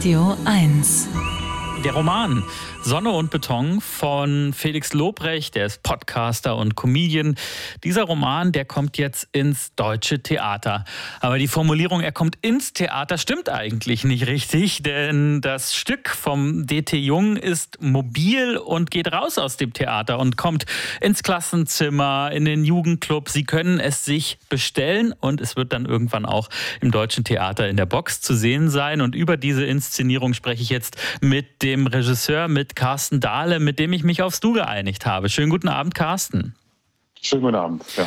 Radio 1. Der Roman Sonne und Beton von Felix Lobrecht, der ist Podcaster und Comedian. Dieser Roman, der kommt jetzt ins Deutsche Theater. Aber die Formulierung, er kommt ins Theater, stimmt eigentlich nicht richtig, denn das Stück vom D.T. Jung ist mobil und geht raus aus dem Theater und kommt ins Klassenzimmer, in den Jugendclub. Sie können es sich bestellen und es wird dann irgendwann auch im Deutschen Theater in der Box zu sehen sein. Und über diese Inszenierung spreche ich jetzt mit dem Regisseur, mit Carsten Dahle, mit dem ich mich aufs Du geeinigt habe. Schönen guten Abend, Carsten. Schönen guten Abend, ja.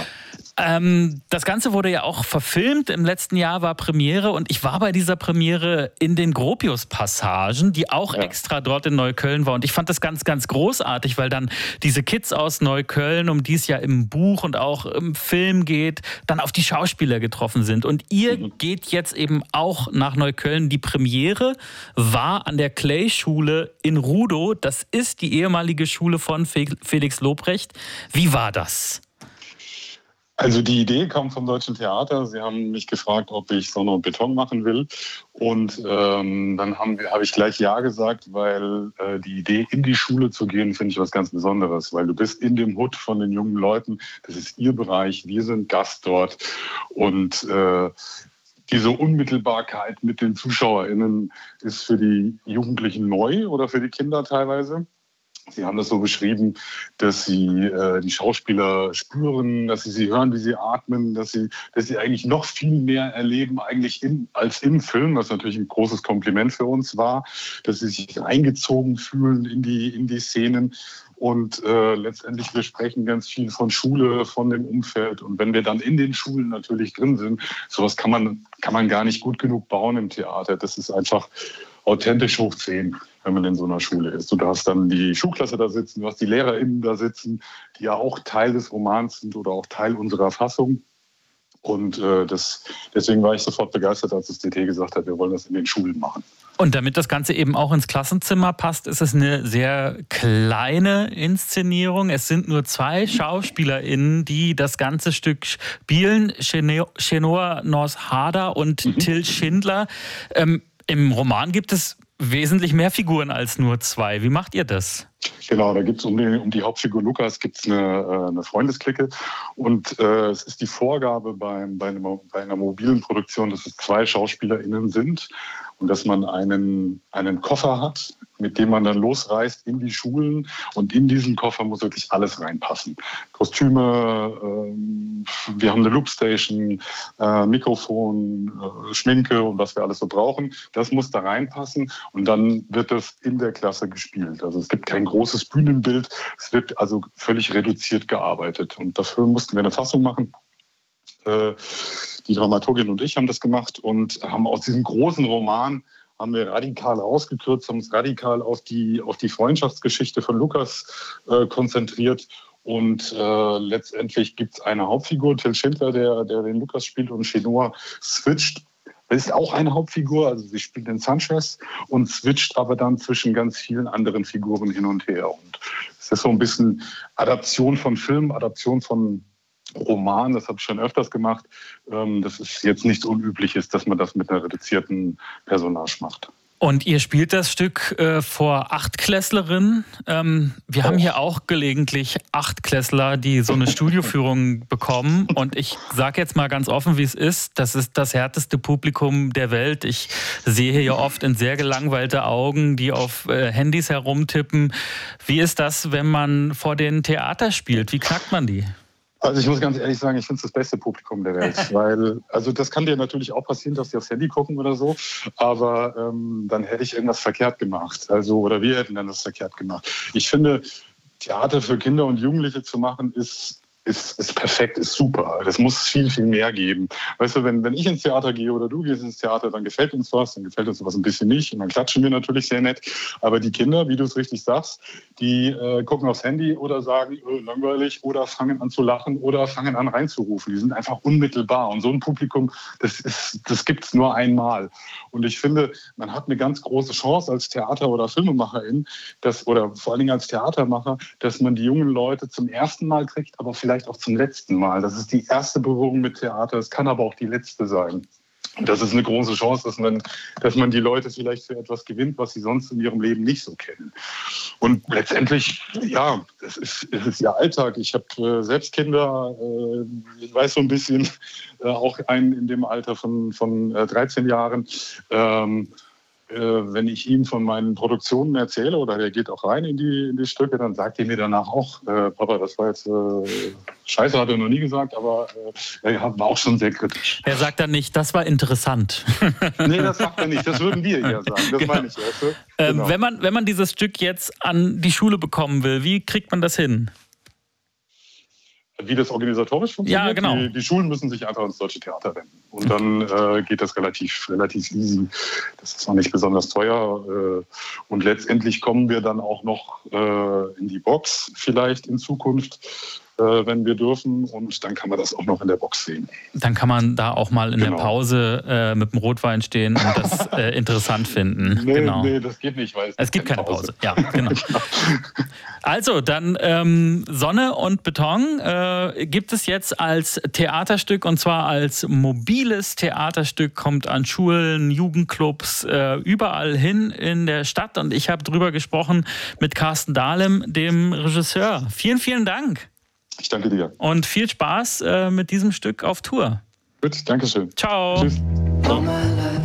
Das Ganze wurde ja auch verfilmt. Im letzten Jahr war Premiere und ich war bei dieser Premiere in den Gropius-Passagen, die auch extra dort in Neukölln war. Und ich fand das ganz, ganz großartig, weil dann diese Kids aus Neukölln, um die es ja im Buch und auch im Film geht, dann auf die Schauspieler getroffen sind. Und ihr geht jetzt eben auch nach Neukölln. Die Premiere war an der Clay-Schule in Rudow. Das ist die ehemalige Schule von Felix Lobrecht. Wie war das? Also die Idee kam vom Deutschen Theater. Sie haben mich gefragt, ob ich Sonne und Beton machen will. Und dann habe ich gleich Ja gesagt, weil die Idee, in die Schule zu gehen, finde ich was ganz Besonderes. Weil du bist in dem Hood von den jungen Leuten. Das ist ihr Bereich. Wir sind Gast dort. Und diese Unmittelbarkeit mit den ZuschauerInnen ist für die Jugendlichen neu oder für die Kinder teilweise. Sie haben das so beschrieben, dass sie die Schauspieler spüren, dass sie hören, wie sie atmen, dass sie eigentlich noch viel mehr erleben eigentlich als im Film, was natürlich ein großes Kompliment für uns war, dass sie sich eingezogen fühlen in die Szenen. Und letztendlich, wir sprechen ganz viel von Schule, von dem Umfeld. Und wenn wir dann in den Schulen natürlich drin sind, sowas kann man gar nicht gut genug bauen im Theater. Das ist einfach authentisch hoch 10, wenn man in so einer Schule ist. Du hast dann die Schulklasse da sitzen, du hast die LehrerInnen da sitzen, die ja auch Teil des Romans sind oder auch Teil unserer Fassung. Und deswegen war ich sofort begeistert, als das DT gesagt hat, wir wollen das in den Schulen machen. Und damit das Ganze eben auch ins Klassenzimmer passt, ist es eine sehr kleine Inszenierung. Es sind nur 2 SchauspielerInnen, die das ganze Stück spielen. Shenor Norshada und Till Schindler. Im Roman gibt es wesentlich mehr Figuren als nur 2. Wie macht ihr das? Genau, da gibt es um die Hauptfigur Lukas gibt's eine Freundesklicke. Und es ist die Vorgabe bei einer mobilen Produktion, dass es 2 SchauspielerInnen sind und dass man einen Koffer hat, mit dem man dann losreist in die Schulen. Und in diesen Koffer muss wirklich alles reinpassen. Kostüme, wir haben eine Loopstation, Mikrofon, Schminke und was wir alles so brauchen. Das muss da reinpassen und dann wird das in der Klasse gespielt. Also es gibt kein großes Bühnenbild, es wird also völlig reduziert gearbeitet. Und dafür mussten wir eine Fassung machen. Die Dramaturgin und ich haben das gemacht und haben aus diesem großen Roman haben wir radikal rausgekürzt, haben uns radikal auf die Freundschaftsgeschichte von Lukas konzentriert. Und letztendlich gibt es eine Hauptfigur, Till Schindler, der den Lukas spielt, und Shenor switcht. Das ist auch eine Hauptfigur, also sie spielt den Sanchez und switcht aber dann zwischen ganz vielen anderen Figuren hin und her. Und es ist so ein bisschen Adaption von Film, Adaption von Roman, das habe ich schon öfters gemacht. Das ist jetzt nichts Unübliches, dass man das mit einer reduzierten Personage macht. Und ihr spielt das Stück vor 8-Klässlerinnen. Wir haben hier auch gelegentlich 8-Klässler, die so eine Studioführung bekommen. Und ich sage jetzt mal ganz offen, wie es ist. Das ist das härteste Publikum der Welt. Ich sehe hier oft in sehr gelangweilte Augen, die auf Handys herumtippen. Wie ist das, wenn man vor den Theater spielt? Wie knackt man die? Also ich muss ganz ehrlich sagen, ich finde es das beste Publikum der Welt, weil, also das kann dir natürlich auch passieren, dass die aufs Handy gucken oder so, aber dann hätte ich irgendwas verkehrt gemacht, also oder wir hätten dann das verkehrt gemacht. Ich finde, Theater für Kinder und Jugendliche zu machen ist perfekt, ist super. Das muss viel, viel mehr geben. Weißt du, wenn ich ins Theater gehe oder du gehst ins Theater, dann gefällt uns was ein bisschen nicht und dann klatschen wir natürlich sehr nett. Aber die Kinder, wie du es richtig sagst, die gucken aufs Handy oder sagen, langweilig, oder fangen an zu lachen oder fangen an reinzurufen. Die sind einfach unmittelbar. Und so ein Publikum, das gibt's nur einmal. Und ich finde, man hat eine ganz große Chance als Theater- oder Filmemacherin, oder vor allen Dingen als Theatermacher, dass man die jungen Leute zum ersten Mal kriegt, aber vielleicht auch zum letzten Mal. Das ist die erste Berührung mit Theater. Es kann aber auch die letzte sein. das ist eine große Chance, dass man die Leute vielleicht für etwas gewinnt, was sie sonst in ihrem Leben nicht so kennen. Und letztendlich, ja, es ist ja Alltag. Ich habe selbst Kinder, ich weiß so ein bisschen, auch einen in dem Alter von 13 Jahren. Wenn ich ihm von meinen Produktionen erzähle oder der geht auch rein in die Stücke, dann sagt er mir danach auch, Papa, das war jetzt scheiße, hat er noch nie gesagt, aber war auch schon sehr kritisch. Er sagt dann nicht, das war interessant. Nee, das sagt er nicht, das würden wir eher sagen, das genau. meine ich. Weißt du? Genau. Wenn man dieses Stück jetzt an die Schule bekommen will, wie kriegt man das hin? Wie das organisatorisch funktioniert? Ja, genau. Die Schulen müssen sich einfach ins Deutsche Theater wenden. Und dann geht das relativ easy. Das ist noch nicht besonders teuer. Und letztendlich kommen wir dann auch noch in die Box vielleicht in Zukunft, wenn wir dürfen. Und dann kann man das auch noch in der Box sehen. Dann kann man da auch mal in der Pause mit dem Rotwein stehen und das interessant finden. Nee, das geht nicht, weil es gibt keine Pause. Ja, genau. Also, dann Sonne und Beton gibt es jetzt als Theaterstück, und zwar als mobiles Theaterstück, kommt an Schulen, Jugendclubs, überall hin in der Stadt. Und ich habe drüber gesprochen mit Carsten Dahlem, dem Regisseur. Vielen, vielen Dank. Ich danke dir. Und viel Spaß mit diesem Stück auf Tour. Gut, danke schön. Ciao. Tschüss. Ciao.